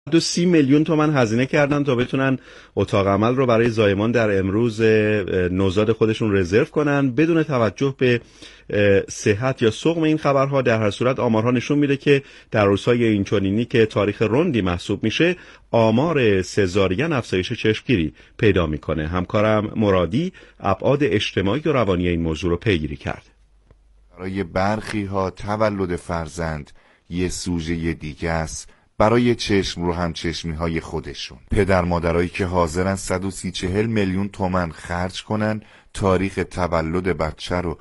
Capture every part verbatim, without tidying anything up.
دو سی میلیون تومان هزینه کردن تا بتونن اتاق عمل رو برای زایمان در امروز نوزاد خودشون رزرو کنن بدون توجه به صحت یا سقم این خبرها. در هر صورت آمارها نشون میده که در روزهای اینچنینی که تاریخ رندی محسوب میشه آمار سزارین افزایش چشمگیری پیدا میکنه. همکارم مرادی ابعاد اجتماعی و روانی این موضوع رو پیگیری کرد. برای برخی ها تولد فرزند یه سوژه دیگه است، برای چشم رو هم چشمی های خودشون. پدر مادرایی که حاضرن صد و سی چهل میلیون تومن خرج کنن تاریخ تولد بچه رو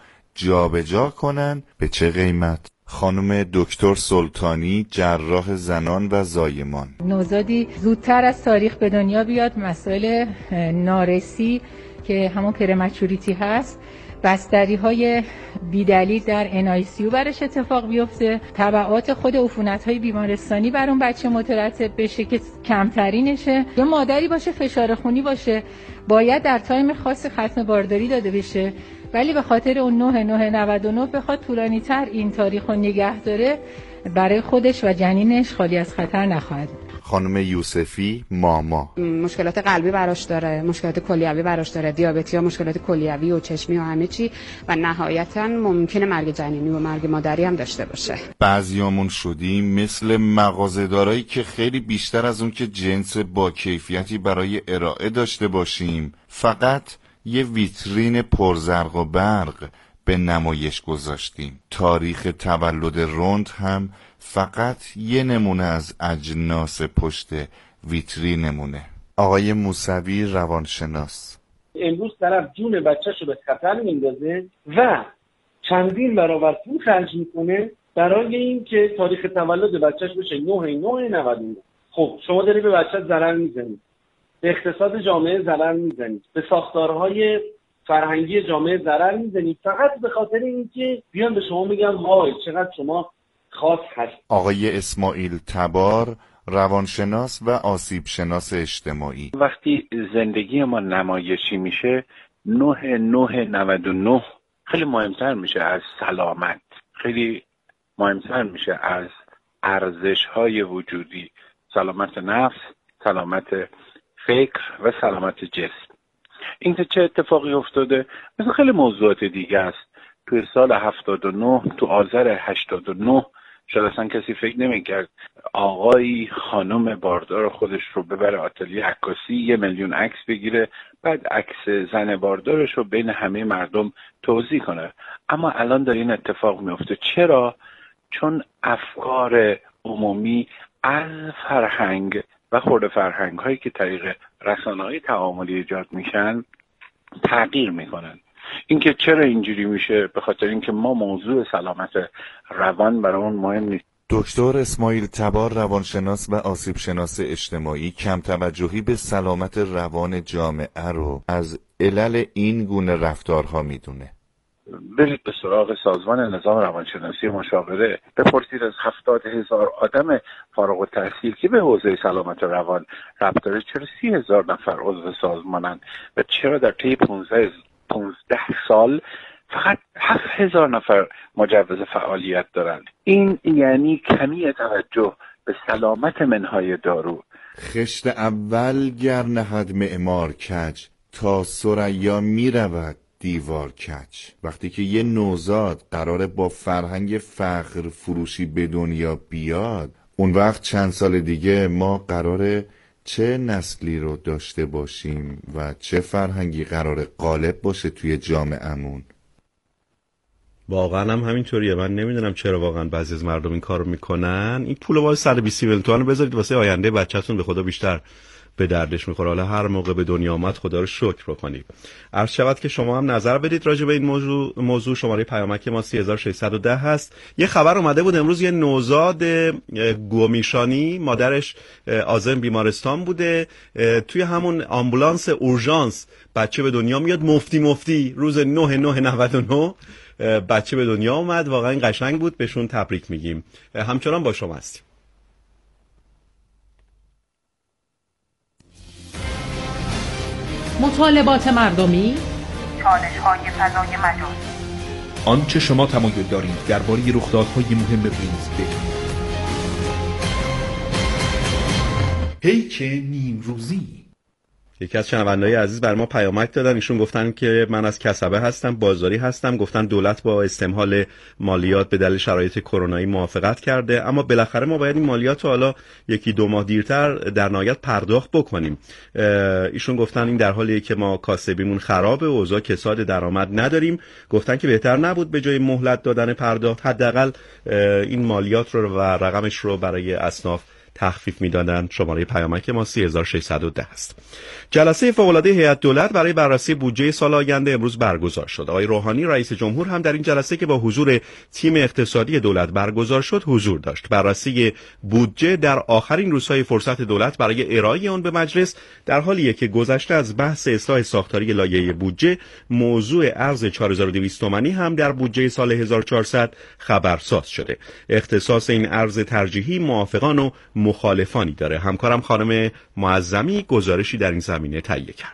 جابجا کنن، به چه قیمت؟ خانم دکتر سلطانی، جراح زنان و زایمان: نوزادی زودتر از تاریخ به دنیا بیاد، مسائل نارسی که همون پرمچوریتی هست، بستری های بیدلیل در ان آی سی یو برش اتفاق بیفته، تبعات خود عفونت های بیمارستانی بر اون بچه مترتب بشه که کمترینشه، یا مادری باشه فشار خونی باشه باید در تایم خاص ختم بارداری داده بشه، ولی به خاطر اون نه نه نود و نه بخواد طولانی تر این تاریخ رو نگه داره، برای خودش و جنینش خالی از خطر نخواهد. خانم یوسفی، ماما: مشکلات قلبی براش داره، مشکلات کلیوی براش داره، دیابتی ها، مشکلات کلیوی و چشمی و همه چی، و نهایتا ممکنه مرگ جنینی و مرگ مادری هم داشته باشه. بعضیامون شدیم مثل مغازه‌دارایی که خیلی بیشتر از اون که جنس با کیفیتی برای ارائه داشته باشیم فقط یه ویترین پرزرق و برق به نمایش گذاشتیم. تاریخ تولد رند هم فقط یه نمونه از اجناس پشت ویترینمونه. آقای موسوی، روانشناس: امروز طرف جون بچه‌شو به خطر میندازه و چندین برابر پول خرج میکنه برای این که تاریخ تولد بچه‌ش بشه نه نه نود و نه. خب شما داری به بچه‌ت ضرر میزنید، به اقتصاد جامعه ضرر میزنید، به ساختارهای فرهنگی جامعه ضرر میزنید، فقط به خاطر اینکه بیان به شما میگن وای چقدر شما خاص هست. آقای اسماعیل تبار، روانشناس و آسیب شناس اجتماعی: وقتی زندگی ما نمایشی میشه نه نه نود و نه خیلی مهمتر میشه از سلامت، خیلی مهمتر میشه از ارزش‌های وجودی، سلامت نفس، سلامت فکر و سلامت جسم. این که چه اتفاقی افتاده مثل خیلی موضوعات دیگه است. توی سال هفتاد و نه، تو آذر هشتاد و نه، شاید اصلا کسی فکر نمی‌کرد آقایی خانم باردار خودش رو ببره آتلیه عکاسی، یه میلیون عکس بگیره، بعد عکس زن باردارش رو بین همه مردم توزیع کنه. اما الان داره این اتفاق میفته. چرا؟ چون افکار عمومی از فرهنگ و خرد فرهنگ هایی که طریق رسانه های تعاملی ایجاد میشن تغییر میکنن. اینکه چرا اینجوری میشه؟ به خاطر اینکه ما موضوع سلامت روان برامون مهم نیست. دکتر اسماعیل تبار، روانشناس و آسیب شناس اجتماعی، کم توجهی به سلامت روان جامعه رو از علل این گونه رفتارها میدونه. برید به سراغ سازمان نظام روانشناسی مشاوره، بپرسید از هفتاد هزار آدم فارغ التحصیل که به حوزه سلامت روان ربط داره چرا سی هزار نفر عضو سازمانن و چرا در طی پونزده سال فقط هفت هزار نفر مجوز فعالیت دارن. این یعنی کمی توجه به سلامت منهای دارو. خشت اول گر نهد معمار کج، تا ثریا می رود دیوار کج. وقتی که یه نوزاد قراره با فرهنگ فقر فروشی به دنیا بیاد، اون وقت چند سال دیگه ما قراره چه نسلی رو داشته باشیم و چه فرهنگی قراره غالب باشه توی جامعه‌مون؟ واقعا هم همینطوریه. من نمیدونم چرا واقعا بعضی از مردم این کارو میکنن. این پول واسه صد و بیست میلیون تومان بذارید واسه آینده بچه‌تون، به خدا بیشتر به دردش میخوره. حالا هر موقع به دنیا آمد خدا رو شکر بکنید. عرض شود که شما هم نظر بدید راجع به این موضوع. موضوع شماره پیامک ما سه هزار و ششصد و ده هست. یه خبر اومده بود امروز، یه نوزاد گومیشانی، مادرش عازم بیمارستان بوده، توی همون آمبولانس اورژانس بچه به دنیا میاد، مفتی مفتی روز نه نه نود و نه بچه به دنیا اومد. واقعا قشنگ بود، بهشون تبریک میگیم. همچنان با شما هستیم. مطالبات مردمی، چالش‌های فضای مجازی، آنچه شما تمایل دارید درباره رخدادهای مهم روز بدونید. پیک نیم روزی. یکی از شنونده‌های عزیز بر ما پیامک دادن، ایشون گفتن که من از کسبه هستم، بازاری هستم، گفتن دولت با استمهال مالیات به دلیل شرایط کرونایی موافقت کرده، اما بالاخره ما باید این مالیات رو حالا یکی دو ماه دیرتر در نهایت پرداخت بکنیم. ایشون گفتن این در حالیه که ما کاسبیمون خرابه، اوضاع کساد درآمد نداریم. گفتن که بهتر نبود به جای مهلت دادن پرداخت حداقل این مالیات رو و رقمش رو برای اصناف تخفیف میدادن. شماره پیامک ما سه هزار و ششصد و ده است. جلسه فوق‌العاده هیئت دولت برای بررسی بودجه سال آینده امروز برگزار شد. آقای روحانی رئیس جمهور هم در این جلسه که با حضور تیم اقتصادی دولت برگزار شد حضور داشت. بررسی بودجه در آخرین روزهای فرصت دولت برای ارائه آن به مجلس در حالیه که گذشته از بحث اصلاح ساختاری لایحه بودجه، موضوع ارز چهار هزار و دویست تومانی هم در بودجه سال هزار و چهارصد خبرساز شده. اختصاص این ارز ترجیحی موافقان و مخالفانی داره. همکارم خانم معظمی گزارشی در این زمینه تهیه کرد.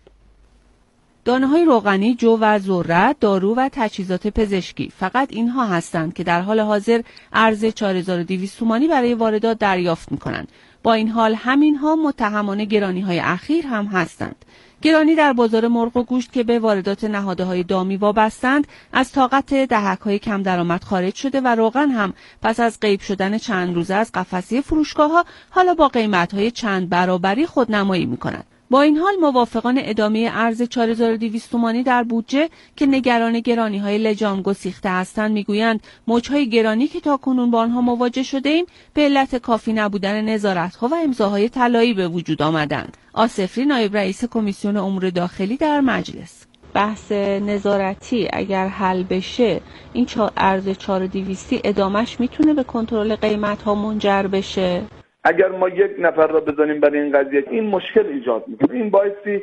دانه‌های روغنی، جو و ذرت، دارو و تجهیزات پزشکی فقط اینها هستند که در حال حاضر ارز چهار هزار و دویست تومانی برای واردات دریافت می‌کنند. با این حال همینها متهمان گرانی‌های اخیر هم هستند. گرانی در بازار مرغ و گوشت که به واردات نهادهای دامی وابستند از طاقت دهک‌های کم درآمد خارج شده و روغن هم پس از غیب شدن چند روزه از قفسه فروشگاه‌ها حالا با قیمت‌های چند برابری خودنمایی می‌کند. با این حال موافقان ادامه ارز چهار هزار و دویست تومانی در بودجه که نگران گرانی‌های لجام گسیخته هستند میگویند موج‌های گرانی که تاکنون با آنها مواجه شده ایم به علت کافی نبودن نظارت‌ها و امضاهای طلایی به وجود آمدند. آصفری نایب رئیس کمیسیون امور داخلی در مجلس: بحث نظارتی اگر حل بشه این ارز چهار هزار و دویست ادامش میتونه به کنترل قیمت‌ها منجر بشه؟ اگر ما یک نفر را بزنیم برای این قضیه این مشکل ایجاد میکنه. این باعثی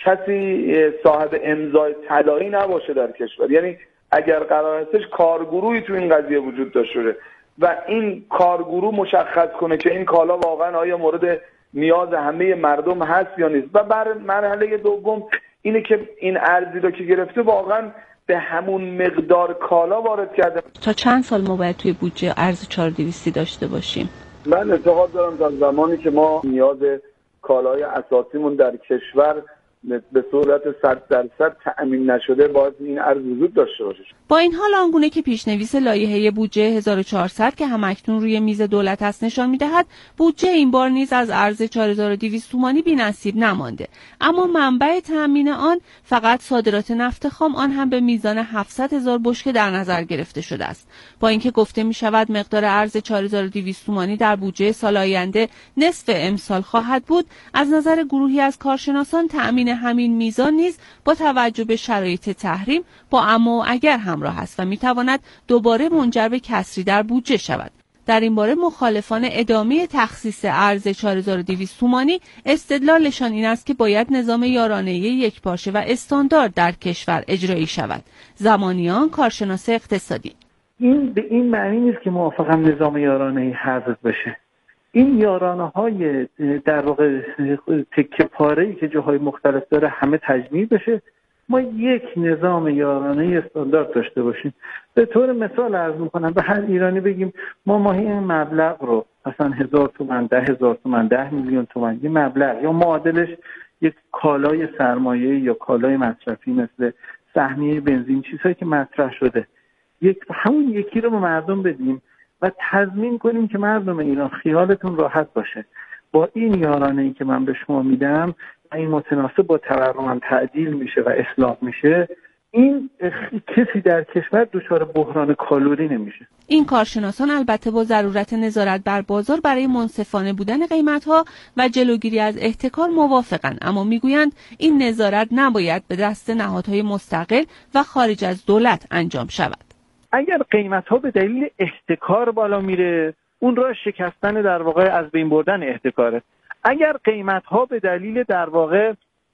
کسی صاحب امضای طلایی نباشه در کشور. یعنی اگر قرار هستش کارگروهی تو این قضیه وجود داشته و این کارگروه مشخص کنه که این کالا واقعا آیا مورد نیاز همه مردم هست یا نیست، و بر مرحله دوم اینه که این ارزی رو که گرفته واقعا به همون مقدار کالا وارد کرده. تا چند سال ما باید توی بودجه ارز چهار هزار و دویست داشته باشیم؟ من اعتقاد دارم تا زمانی که ما نیاز کالای اساسیمون در کشور به صورت صد درصد تأمین نشده باید این ارز وجود داشته باشه. با این حال آنگونه که پیشنویس لایحه بودجه هزار و چهارصد که همکنون روی میز دولت است نشان می‌دهد بودجه این بار نیز از ارز چهار هزار و دویست تومانی بی‌نصیب نمانده، اما منبع تأمین آن فقط صادرات نفت خام، آن هم به میزان هفتصد هزار بشکه در نظر گرفته شده است. با اینکه گفته می‌شود مقدار ارز چهار هزار و دویست تومانی در بودجه سال آینده نصف امسال خواهد بود، از نظر گروهی از کارشناسان تأمین همین میزان نیز با توجه به شرایط تحریم با اما و اگر همراه است و میتواند دوباره منجر به کسری در بودجه شود. در این باره مخالفان ادامه تخصیص ارز چهار هزار و دویست تومانی استدلالشان این است که باید نظام یارانه یکپارچه و استاندارد در کشور اجرایی شود. زمانیان، کارشناس اقتصادی: این به این معنی نیست که موافقم نظام یارانه حذف بشه. این یارانه های در واقع تکه پاره‌ای که جاهای مختلف داره همه تجمیع بشه، ما یک نظام یارانه استاندارد داشته باشیم. به طور مثال عرض میکنم به هر ایرانی بگیم ما ماهی این مبلغ رو مثلا هزار تومان، ده هزار تومان، ده میلیون تومان، یه مبلغ یا معادلش یک کالای سرمایه‌ای یا کالای مصرفی مثل سهمیه بنزین، چیزهایی که مطرح شده، یک همون یکی رو به مردم بدیم و تضمین کنیم که مردم ایران خیالتون راحت باشه. با این یارانه‌ای که من به شما میدم این متناسب با تورم تعدیل میشه و اصلاح میشه، این کسی در کشور دچار بحران کالری نمیشه. این کارشناسان البته با ضرورت نظارت بر بازار برای منصفانه بودن قیمت‌ها و جلوگیری از احتکار موافقند، اما میگویند این نظارت نباید به دست نهادهای مستقل و خارج از دولت انجام شود. اگر قیمت‌ها به دلیل احتکار بالا میره، اون راه شکستن در واقع از بین بردن احتکاره. اگر قیمت‌ها به دلیل در واقع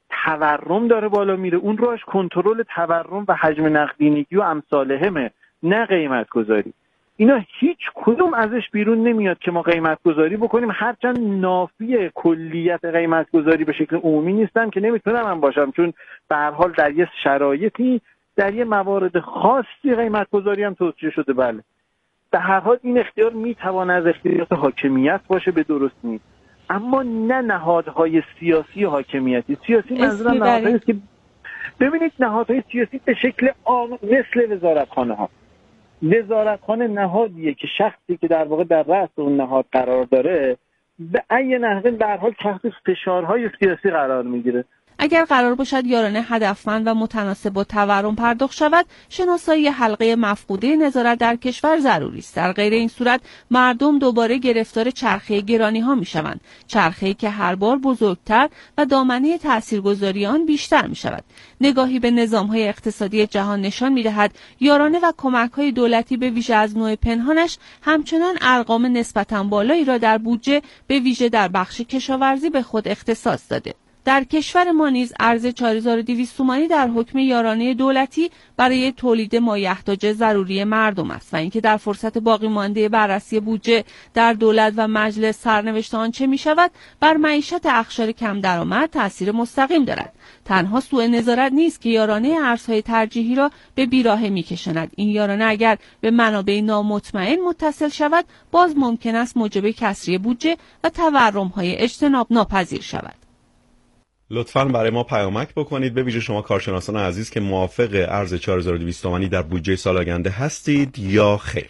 تورم داره بالا میره، اون راهش کنترل تورم و حجم نقدینگی و امثالهمه، نه قیمت گذاری. اینا هیچ کدوم ازش بیرون نمیاد که ما قیمت گذاری بکنیم، هرچند نافی کلیت قیمت گذاری به شکل عمومی نیستن که نمیتونم من باشم، چون به هر حال در یه شرایطی در یه موارد خاصی قیمت گذاری هم توصیه شده. بله، به هر حال این اختیار میتونه از اختیارات حاکمیت باشه، به درست نیست. اما نه نهادهای سیاسی حاکمیتی. سیاسی منظورم نهادهایی است که ببینید نهادهای سیاسی به شکل عام مثل وزارتخانه ها. وزارتخانه نهادیه که شخصی که در واقع در رأس اون نهاد قرار داره به ای نحوه به هر حال تحت فشارهای سیاسی قرار میگیره. اگر قرار باشد یارانه هدفمند و متناسب با تورم پرداخت شود، شناسایی حلقه مفقوده نظارت در کشور ضروری است. در غیر این صورت مردم دوباره گرفتار چرخه گرانی ها می شوند، چرخه‌ای که هر بار بزرگتر و دامنه تاثیرگذاری آن بیشتر می شود. نگاهی به نظام‌های اقتصادی جهان نشان می دهد یارانه و کمک‌های دولتی به ویژه از نوع پنهانش همچنان ارقام نسبتاً بالایی را در بودجه به ویژه در بخش کشاورزی به خود اختصاص داده. در کشور ما نیز ارز چهار هزار و دویست تومانی در حکم یارانه دولتی برای تولید مایحتاج ضروری مردم است و اینکه در فرصت باقی مانده بررسی بودجه در دولت و مجلس سرنوشت آن چه می شود بر معیشت اقشار کم درآمد تأثیر مستقیم دارد. تنها سوء نظارت نیست که یارانه ارزهای ترجیحی را به بیراهه می کشاند. این یارانه اگر به منابع نامطمئن متصل شود باز ممکن است موجب کسری بودجه و تورم‌های اجتناب ناپذیر شود. لطفاً برای ما پیامک بکنید، به ویژه شما کارشناسان عزیز که موافق ارز چهار هزار و دویست تومانی در بودجه سال آینده هستید یا خیر.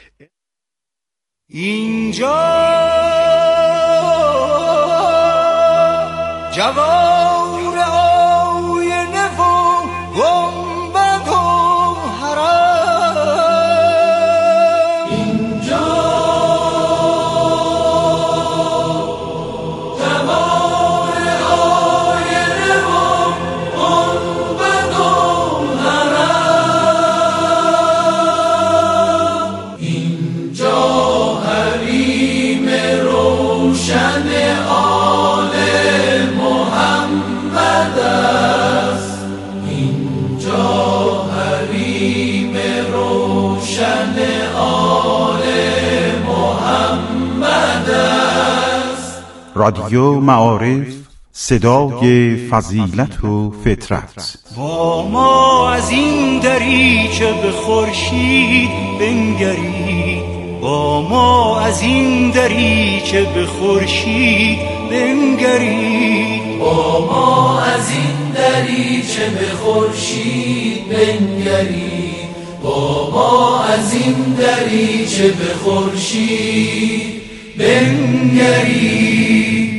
اینجا جوار آینه و گنبد و حرم، اینجا جوار آینه و گنبد و حرم، اینجا حریم روشن آل محمد است، اینجا حریم روشن آل محمد است. رادیو معارف، صدای فضیلت و فطرت. با ما از این دریچه به خورشید بنگرید، با ما از این دریچه به خورشید بنگرید، با ما از این دریچه به خورشید بنگرید، با ما از این دریچه به خورشید بنگرید.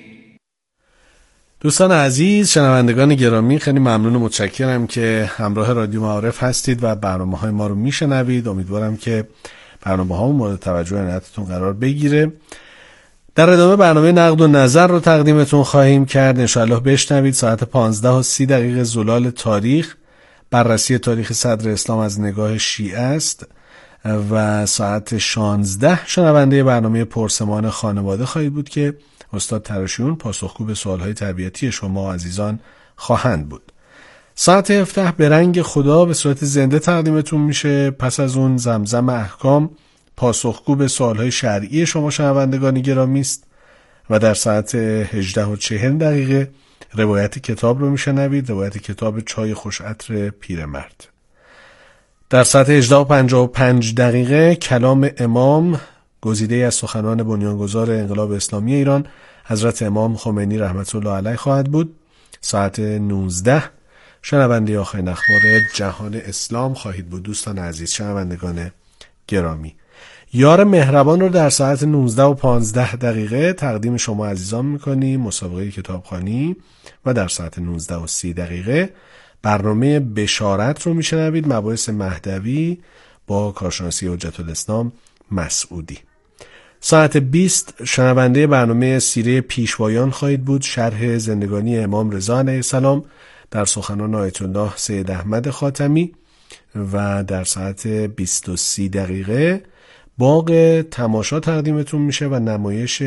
دوستان عزیز، شنوندگان گرامی، خیلی ممنون و متشکرم که همراه رادیو معارف هستید و برنامه‌های ما رو میشنوید. امیدوارم که برنامه‌ها مورد توجه و عنایتتون قرار بگیره. در ادامه برنامه نقد و نظر رو تقدیمتون خواهیم کرد. انشاءالله بشنوید. ساعت پانزده و سی دقیقه زلال تاریخ، بررسی تاریخ صدر اسلام از نگاه شیعه است و ساعت شانزده شنونده برنامه پرسمان خانواده خواهید بود که استاد تراشیون پاسخگو به سوالهای تربیتی شما عزیزان خواهند بود. ساعت هفده به رنگ خدا به صورت زنده تقدیمتون میشه. پس از اون زمزم احکام پاسخگو به سوالهای شرعی شما شنوندگان گرامی است و در ساعت هجده و چهل دقیقه روایت کتاب رو میشنوید، روایت کتاب چای خوش عطر پیرمرد. در ساعت هجده و پنجاه و پنج دقیقه کلام امام، گزیده از سخنان بنیانگذار انقلاب اسلامی ایران حضرت امام خمینی رحمت الله علیه خواهد بود. ساعت نوزده شنونده آخرین اخبار جهان اسلام خواهید بود. دوستان عزیز، شنوندگان گرامی، یار مهربان رو در ساعت نوزده و پانزده دقیقه تقدیم شما عزیزان میکنیم، مسابقه کتابخوانی، و در ساعت نوزده و سی دقیقه برنامه بشارت رو میشنوید، مباحث مهدوی با کارشناسی حجت الاسلام مسعودی. ساعت بیست شنونده برنامه سیره پیشوایان خواهید بود، شرح زندگانی امام رضا علیه السلام در سخنان آیت الله سید احمد خاتمی، و در ساعت بیست و سی دقیقه باغ تماشا تقدیمتون میشه و نمایش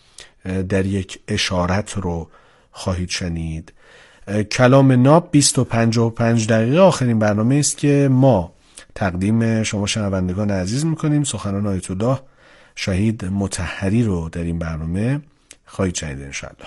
در یک اشارت رو خواهید شنید. کلام ناب بیست و پنجاه و پنج دقیقه آخرین برنامه است که ما تقدیم شما شنوندگان عزیز میکنیم. سخنان آیت الله شهید مطهری رو در این برنامه خواهید شنید انشاءالله.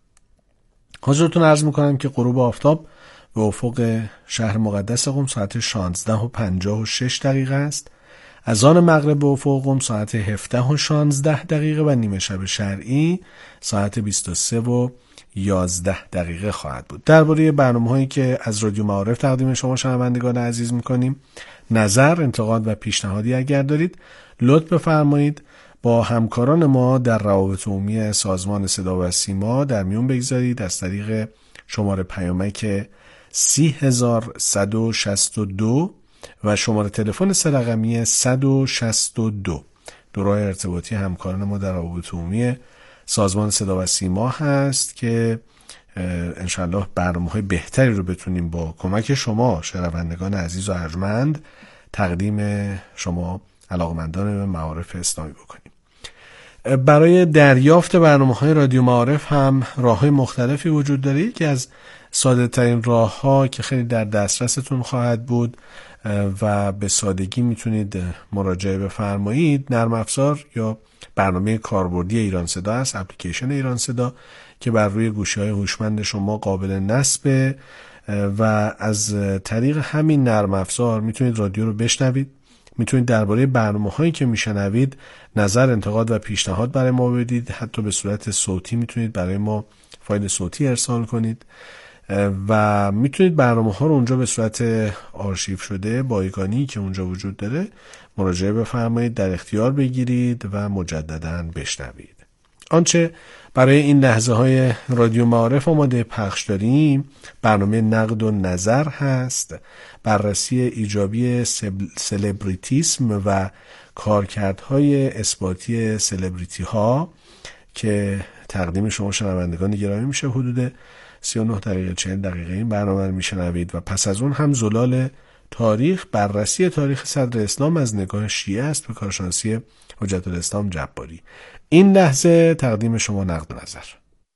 حضورتون عرض میکنم که غروب آفتاب به افق شهر مقدس قم ساعت شانزده و پنجاه و شش دقیقه است. اذان مغرب به افق قم ساعت هفده و شانزده دقیقه و نیمه شب شرعی ساعت بیست و سه و یازده دقیقه خواهد بود. درباره برنامه‌هایی که از رادیو معارف تقدیم شما شنوندگان عزیز می‌کنیم نظر، انتقاد و پیشنهادی اگر دارید لطف بفرمایید با همکاران ما در روابط عمومی سازمان صدا و سیما در میون بگذارید از طریق شماره پیامک سی هزار صد و شصت و دو و شماره تلفن سه رقمی صد و شصت و دو. دو راه ارتباطی همکاران ما در روابط عمومی سازمان صدا و سیما هست که انشالله برنامه‌های بهتری رو بتونیم با کمک شما شنوندگان عزیز و ارجمند تقدیم شما علاقمندان به معارف اسلامی بکنیم. برای دریافت برنامه‌های رادیو معارف هم راه‌های مختلفی وجود داره که از ساده ترین راه‌ها که خیلی در دسترستون خواهد بود و به سادگی میتونید مراجعه بفرمایید نرم افزار یا برنامه کاربردی ایران صدا است، اپلیکیشن ایران صدا که بر روی گوشی‌های هوشمند شما قابل نصبه و از طریق همین نرم افزار میتونید رادیو رو بشنوید، میتونید درباره برنامه‌هایی که میشنوید نظر، انتقاد و پیشنهاد برای ما بدید، حتی به صورت صوتی میتونید برای ما فایل صوتی ارسال کنید و میتونید برنامه‌ها رو اونجا به صورت آرشیو شده بایگانی که اونجا وجود داره مراجعه بفرمایید، در اختیار بگیرید و مجدداً بشنوید. آنچه برای این لحظه های رادیو معارف آماده پخش داریم برنامه نقد و نظر هست، بررسی ایجابی سلبریتیسم و کارکردهای اثباتی سلبریتی ها که تقدیم شما شنوندگان گرامی میشه. حدود سی و نه دقیقه چهل دقیقه این برنامه رو میشنوید و پس از اون هم زلال تاریخ، بررسی تاریخ صدر اسلام از نگاه شیعه است به کارشناسی حجت الاسلام جباری. این لحظه تقدیم شما نقد و نظر.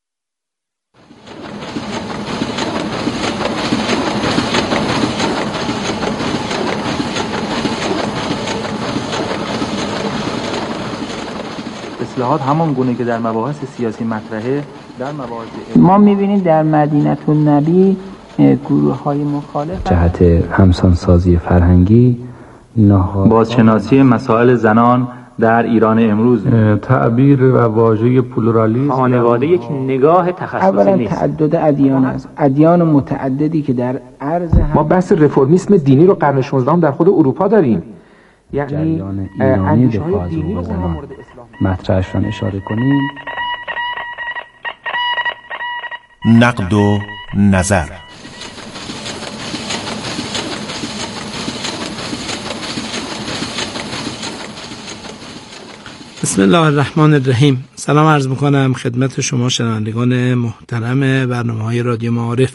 اصلاحات همان گونه که در مباحث سیاسی مطرحه در مباحث ما می‌بینیم در مدینه النبی گروه‌های مخالف جهت همسانسازی فرهنگی، بازشناسی مسائل زنان در ایران امروز، تعبیر و واژه پلورالیسم، خانواده یک نگاه تخصصی اولا نیست. تعدد ادیان است، ادیان متعددی که در عرض هم ما بحث رفرمیسم دینی رو قرن شانزدهم در خود اروپا داریم، یعنی جریان ایرانی دفاع از حقوق زنان مطرحش رو اشاره کنیم. نقد و نظر. بسم الله الرحمن الرحیم. سلام عرض میکنم خدمت شما شنوندگان محترم برنامه‌های رادیو معارف.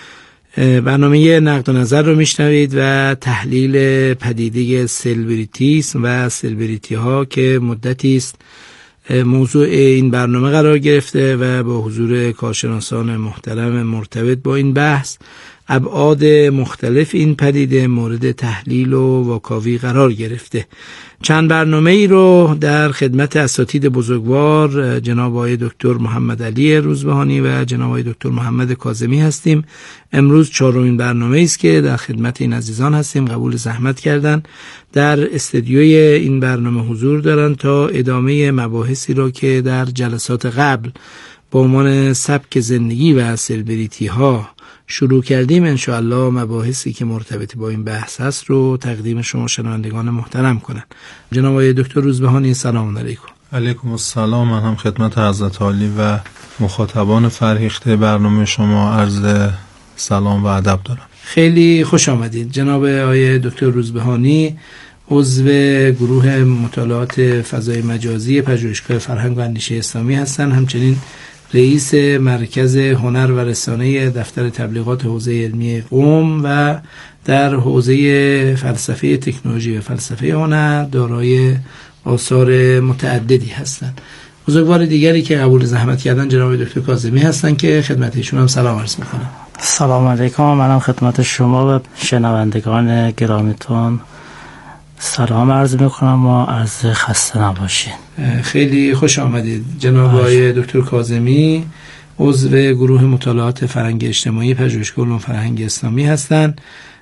برنامه نقد و نظر رو میشنوید و تحلیل پدیده سلبریتیسم و سلبریتی ها که مدتی است موضوع این برنامه قرار گرفته و با حضور کارشناسان محترم مرتبط با این بحث ابعاد مختلف این پدیده مورد تحلیل و واکاوی قرار گرفته. چند برنامه ای رو در خدمت اساتید بزرگوار جناب آقای دکتر محمد علی روزبهانی و جناب آقای دکتر محمد کاظمی هستیم. امروز چهارمین برنامه است که در خدمت این عزیزان هستیم. قبول زحمت کردن در استودیوی این برنامه حضور دارن تا ادامه مباحثی رو که در جلسات قبل با عنوان سبک زندگی و سلبریتی ها شروع کردیم انشاءالله مباحثی که مرتبط با این بحث هست رو تقدیم شما شنوندگان محترم کنن. جناب آقای دکتر روزبهانی سلام علیکم. علیکم السلام. من هم خدمت حضرت عالی و مخاطبان فرهیخته برنامه شما عرض سلام و ادب دارم. خیلی خوش آمدید. جناب آقای دکتر روزبهانی عضو گروه مطالعات فضای مجازی پژوهشگاه فرهنگ و اندیشه اسلامی هستند، همچنین رئیس مرکز هنر و رسانه دفتر تبلیغات حوزه علمی قم و در حوزه فلسفه تکنولوژی و فلسفه هنر دارای آثار متعددی هستند. بزرگوار دیگری که قبول زحمت کردن جناب دکتر کاظمی هستند که خدمت ایشون هم سلام عرض می‌کنم. سلام علیکم. منم خدمت شما و شنوندگان گرامیتون سلام عرض میکنم و عرض خسته نباشین. خیلی خوش آمدید. جناب آقای دکتر کاظمی عضو گروه مطالعات فرهنگ اجتماعی پژوهشگاه علوم فرهنگ اسلامی هستند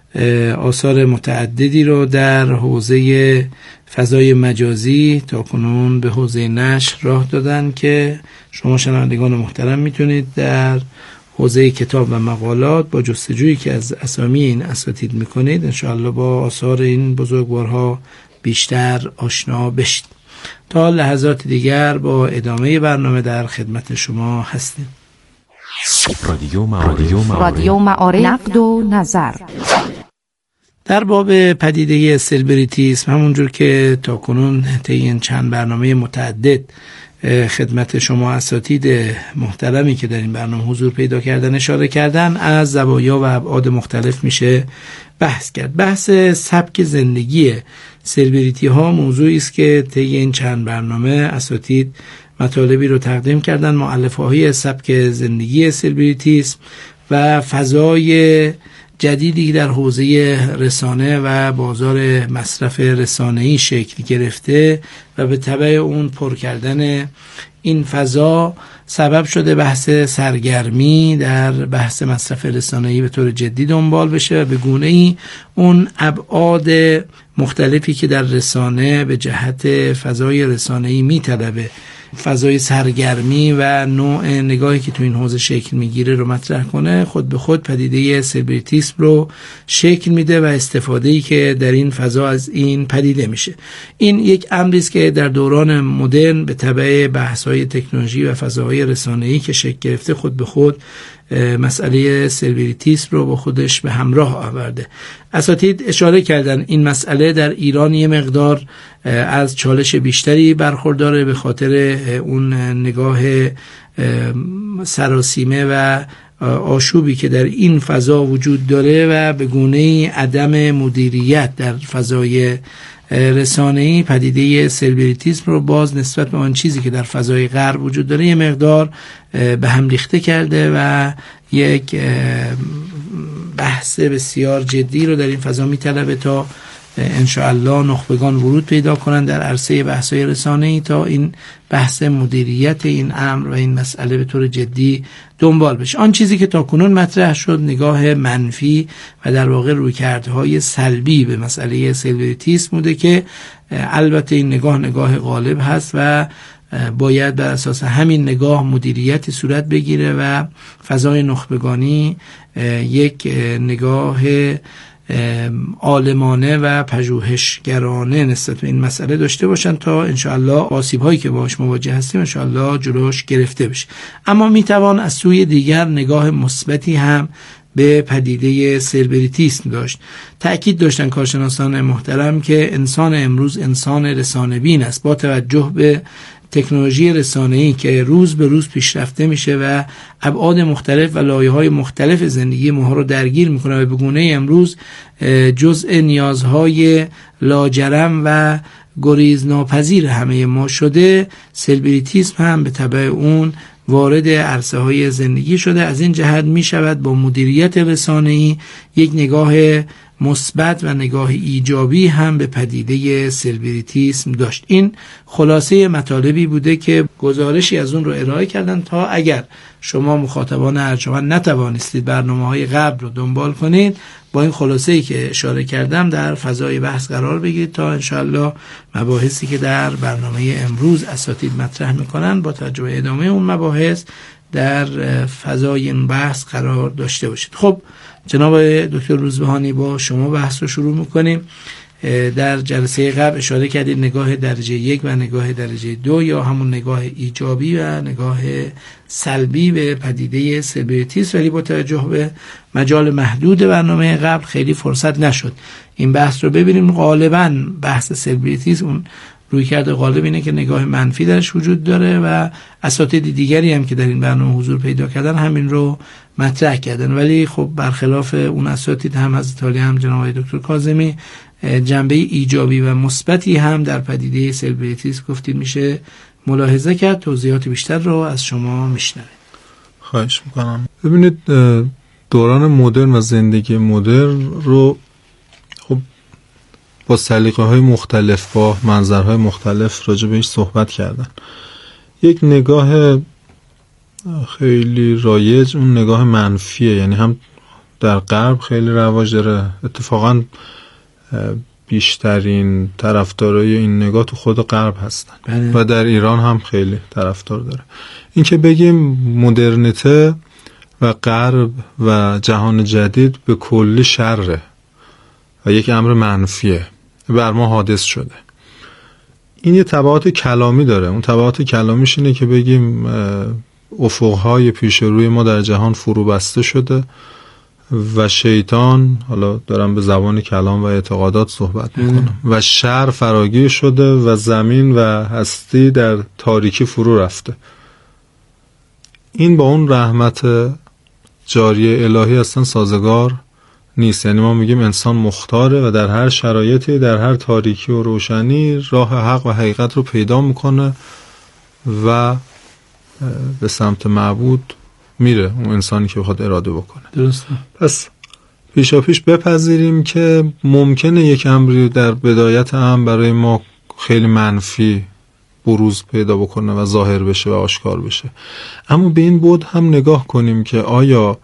آثار متعددی رو در حوزه فضای مجازی تا کنون به حوزه نشر راه دادن که شما شنوندگان محترم میتونید در حوزه کتاب و مقالات با جستجویی که از اسامی این اساتید میکنید انشاءالله با آثار این بزرگوارها بیشتر آشنا بشید. تا لحظات دیگر با ادامه برنامه در خدمت شما هستیم. رادیو معارف رادیو معارف نقد و نظر در باب پدیده سلبریتیسم، همونجور که تا کنون طی این چند برنامه متعدد خدمت شما اساتید محترمی که در این برنامه حضور پیدا کردن اشاره کردن، از زوایا و ابعاد مختلف میشه بحث کرد. بحث سبک زندگی سلبریتی ها موضوعی است که طی این چند برنامه اساتید مطالبی رو تقدیم کردن، مؤلفه های سبک زندگی سلبریتیسم و فضای جدیدی در حوزه رسانه و بازار مصرف رسانه‌ای شکل گرفته و به تبع اون پر کردن این فضا سبب شده بحث سرگرمی در بحث مصرف رسانه‌ای به طور جدی دنبال بشه و به گونه‌ای اون ابعاد مختلفی که در رسانه به جهت فضای رسانه‌ای میطلبه، فضای سرگرمی و نوع نگاهی که تو این حوزه شکل میگیره رو مطرح کنه، خود به خود پدیده سلبریتیسم رو شکل میده و استفاده‌ای که در این فضا از این پدیده میشه. این یک امری است که در دوران مدرن به تبع بحث‌های تکنولوژی و فضاهای رسانه‌ای که شکل گرفته خود به خود مسئله سلبریتیسم رو با خودش به همراه آورده. اساتید اشاره کردن این مسئله در ایران یه مقدار از چالش بیشتری برخورداره به خاطر اون نگاه سراسیمه و آشوبی که در این فضا وجود داره و به گونه‌ای عدم مدیریت در فضای رسانه‌ای پدیده سلبریتیسم رو باز نسبت به آن چیزی که در فضای غرب وجود داره یه مقدار به هم ریخته کرده و یک بحث بسیار جدی رو در این فضا میطلبه تا انشاءالله نخبگان ورود پیدا کنن در عرصه بحث‌های رسانه‌ای تا این بحث مدیریت این امر و این مسئله به طور جدی دنبال بشه. آن چیزی که تا کنون مطرح شد نگاه منفی و در واقع رویکردهای سلبی به مسئله سلبریتیسم بوده که البته این نگاه نگاه غالب هست و باید بر اساس همین نگاه مدیریتی صورت بگیره و فضای نخبگانی یک نگاه عالمانه و پژوهشگرانه نسبت به این مسئله داشته باشن تا انشاءالله آسیب هایی که باهاش مواجه هستیم انشاءالله جلوش گرفته بشه. اما میتوان از سوی دیگر نگاه مثبتی هم به پدیده سلبریتیسم داشت. تأکید داشتن کارشناسان محترم که انسان امروز انسان رسانه‌بین است با توجه به تکنولوژی رسانه‌ای که روز به روز پیشرفته میشه و ابعاد مختلف و لایه‌های مختلف زندگی ما رو درگیر میکنه و به گونه امروز جزء نیازهای لاجرم و گریز ناپذیر همه ما شده، سلبریتیسم هم به تبع اون وارد عرصه های زندگی شده. از این جهت می شود با مدیریت رسانه‌ای یک نگاه مثبت و نگاه ایجابی هم به پدیده سلبریتیسم داشت. این خلاصه مطالبی بوده که گزارشی از اون رو ارائه کردن تا اگر شما مخاطبان ارجمند نتوانستید برنامه‌های قبل رو دنبال کنید با این خلاصه‌ای که اشاره کردم در فضای بحث قرار بگیرید تا انشالله مباحثی که در برنامه امروز اساتید مطرح میکنن با توجه به ادامه اون مباحث در فضای این بحث قرار داشته باشید. خب جناب دکتر روزبهانی با شما بحث رو شروع میکنیم. در جلسه قبل اشاره کردید نگاه درجه یک و نگاه درجه دو یا همون نگاه ایجابی و نگاه سلبی به پدیده سلبریتیسم، ولی با توجه به مجال محدود برنامه قبل خیلی فرصت نشد این بحث رو ببینیم. غالباً بحث سلبریتیسم اون رویکرد غالب اینه که نگاه منفی درش وجود داره و اساتید دیگری هم که در این برنامه حضور پیدا کردن همین رو مطرح کردن، ولی خب برخلاف اون اساتید هم حضرت عالی هم جناب دکتر کاظمی جنبه ایجابی و مثبتی هم در پدیده سلبریتیسم گفتید میشه ملاحظه کرد. توضیحات بیشتر رو از شما میشنویم. خواهش میکنم. ببینید دوران مدرن و زندگی مدرن رو خب با سلیقه های مختلف با منظرهای مختلف راجع بهش صحبت کردن. یک نگاه خیلی رایج اون نگاه منفیه، یعنی هم در غرب خیلی رواج داره. اتفاقا بیشترین طرفدارای این نگاه تو خود غرب هستن بله. و در ایران هم خیلی طرفدار داره. این که بگیم مدرنیته و غرب و جهان جدید به کلی شره و یک امر منفیه، بر ما حادث شده. این یه تبعات کلامی داره. اون تبعات کلامیش اینه که بگیم افقهای پیش روی ما در جهان فرو بسته شده و شیطان، حالا دارم به زبان کلام و اعتقادات صحبت میکنم، و شر فراگیر شده و زمین و هستی در تاریکی فرو رفته. این با اون رحمت جاری الهی اصلا سازگار نیست. یعنی ما میگیم انسان مختاره و در هر شرایطی، در هر تاریکی و روشنی راه حق و حقیقت رو پیدا میکنه و به سمت معبود میره، اون انسانی که بخواد اراده بکنه. درسته. پس پیشا پیش بپذیریم که ممکنه یک امری در بدایت هم برای ما خیلی منفی بروز پیدا بکنه و ظاهر بشه و آشکار بشه، اما به این بود هم نگاه کنیم که آیا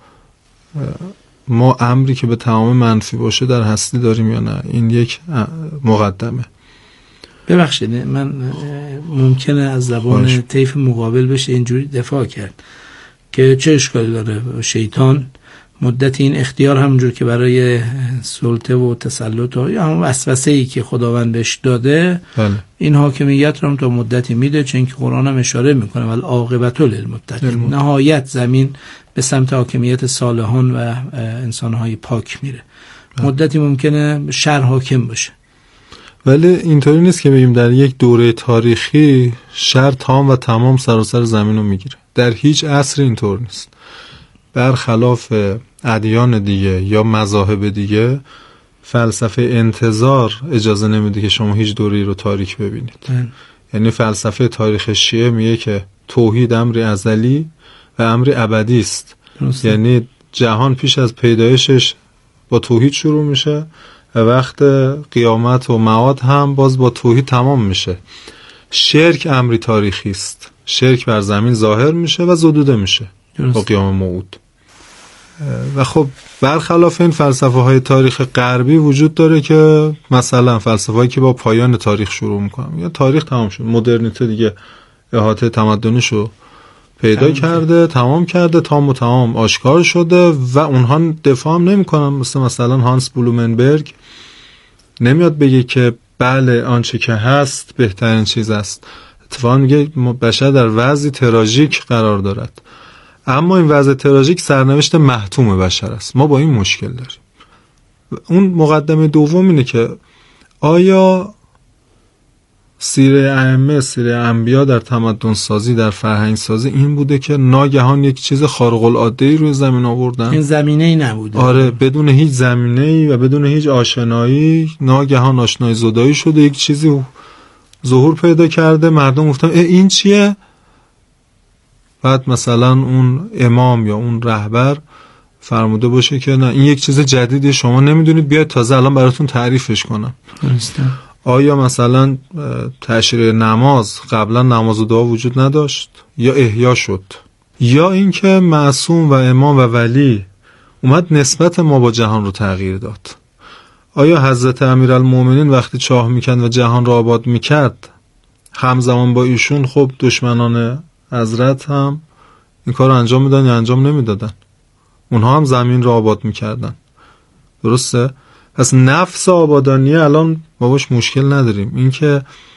ما امری که به تمام منفی باشه در هستی داریم یا نه. این یک مقدمه. ببخشید من ممکنه از زبان طیف مقابل بشه اینجوری دفاع کرد که چه اشکالی داره؟ شیطان مدت این اختیار همونجور که برای سلطه و تسلط و یا همون وسوسه‌ای که خداوند بهش داده بله. این حاکمیت رو هم تا مدتی میده، چون که قرآن هم اشاره میکنه ولی عاقبت للمتقین، نهایت زمین به سمت حاکمیت صالحان و انسانهای پاک میره. بله. مدتی ممکنه شر حاکم باشه، ولی اینطوری نیست که بگیم در یک دوره تاریخی شر تام و تمام سراسر زمین رو میگیره. در هیچ عصر اینطور نیست. برخلاف ادیان دیگه یا مذاهب دیگه، فلسفه انتظار اجازه نمیده که شما هیچ دوره‌ای رو تاریک ببینید. اه. یعنی فلسفه تاریخ شیعه میگه که توحید امری ازلی و امری ابدی است. یعنی جهان پیش از پیدایشش با توحید شروع میشه و وقت قیامت و معاد هم باز با توحید تمام میشه. شرک امری تاریخی است. شرک بر زمین ظاهر میشه و زدوده میشه با قیام موعود. و خب برخلاف این فلسفه های تاریخ غربی وجود داره که مثلا فلسفه هایی که با پایان تاریخ شروع میکنن، یا تاریخ تمام شد، مدرنیته دیگه احاطه تمدنیشو پیدا تمام کرده، تمام کرده، تام و تمام آشکار شده و اونها دفاع هم نمیکنن. مثل مثلا هانس بلومنبرگ نمیاد بگه که بله آنچه که هست بهترین چیز است. اتفاقا میگه بشر در وضعی تراژیک قرار دارد، اما این وضع تراژیک سرنوشت محتوم بشر است. ما با این مشکل داریم. اون مقدمه دوم اینه که آیا سیره ائمه، سیره انبیا در تمدن سازی، در فرهنگ سازی این بوده که ناگهان یک چیز خارق العاده روی زمین آوردن؟ این زمینه‌ای نبوده. آره، بدون هیچ زمینه‌ای و بدون هیچ آشنایی ناگهان آشنایی زدایی شده، یک چیزی ظهور پیدا کرده، مردم گفتن این چیه؟ بعد مثلا اون امام یا اون رهبر فرموده باشه که نه این یک چیز جدیدی، شما نمیدونید، بیاید تازه الان براتون تعریفش کنم. درسته. آیا مثلا تشریع نماز قبلا نماز و دعا وجود نداشت یا احیا شد؟ یا اینکه معصوم و امام و ولی اومد نسبت ما با جهان رو تغییر داد؟ آیا حضرت امیرالمومنین وقتی چاه میکند و جهان را آباد میکرد همزمان با ایشون خب دشمنان حضرت هم این کار رو انجام میدن یا انجام نمیدادن؟ اونها هم زمین را آباد میکردن. درسته؟ پس نفس آبادانی الان ما باش مشکل نداریم. این که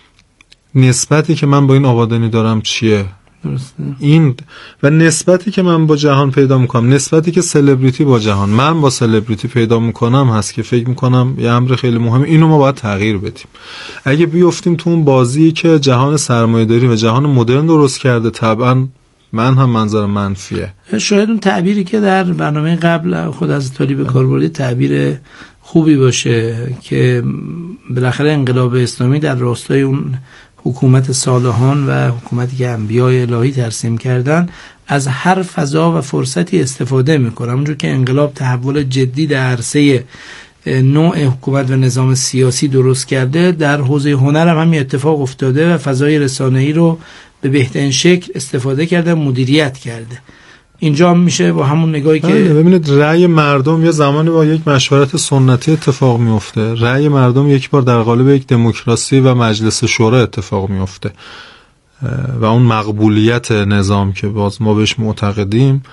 نسبتی که من با این آبادانی دارم چیه؟ درسته. این و نسبتی که من با جهان پیدا میکنم، نسبتی که سلبریتی با جهان، من با سلبریتی پیدا میکنم هست که فکر میکنم یه امر خیلی مهمه. اینو ما باید تغییر بدیم. اگه بیفتیم تو اون بازی که جهان سرمایه‌داری و جهان مدرن درست کرده، طبعا من هم منظر منفیه. شاید اون تعبیری که در برنامه قبل خود از طالی به کار بردید تعبیر خوبی باشه که بالاخره انقلاب اسلامی در راستای اون حکومت صالحان و حکومتی که انبیای الهی ترسیم کردن از هر فضا و فرصتی استفاده میکنه. اونجور که انقلاب تحول جدی در عرصه نوع حکومت و نظام سیاسی درست کرده، در حوزه هنر هم همین اتفاق افتاده و فضای رسانه‌ای رو به بهترین شکل استفاده کرده، مدیریت کرده. اینجا هم میشه با همون نگاهی که ببینید رأی مردم یه زمانی با یک مشورت سنتی اتفاق میفته، رأی مردم یک بار در قالب یک دموکراسی و مجلس شورا اتفاق میفته و اون مقبولیت نظام که باز ما بهش معتقدیم